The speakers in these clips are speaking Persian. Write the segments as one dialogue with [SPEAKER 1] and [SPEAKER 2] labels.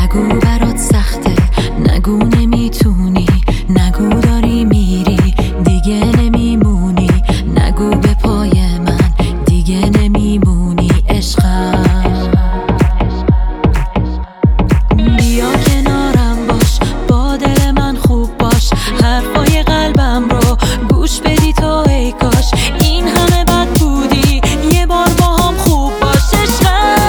[SPEAKER 1] نگو برات سخته، نگو نمیتونی، نگو داری میری دیگه نمیمونی، نگو به پای من دیگه نمیمونی عشقم. بیا کنارم باش، با دل من خوب باش، حرفای قلبم رو گوش بدی تو ای کاش این همه بد بودی یه بار با هم خوب باش عشقم.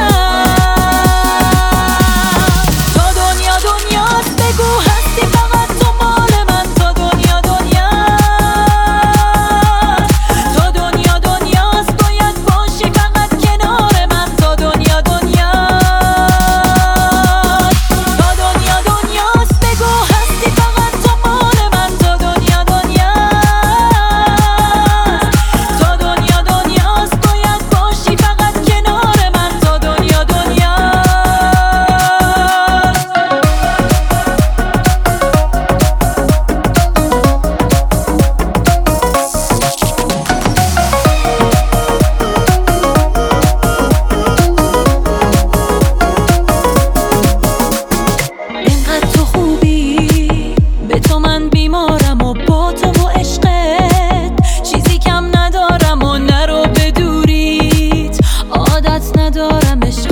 [SPEAKER 1] تا دنیا دنیاست بگو هستی فقط تو مال من، تا دنیا دنیاست، تا دنیا دنیاست باید باشی فقط کنار من، تا دنیا دنیاست، تا دنیا دنیاست بگو هستی فقط تو مال من، تا دنیا دنیاست، تا دنیا دنیاست باید باشی فقط کنار من، تا دنیا دنیاست. اینقدر تو خوبی، به تو من بیمارم و با تو و عشقت چیزی کم ندارم و نرو به دوریت، عادت ندارم عشق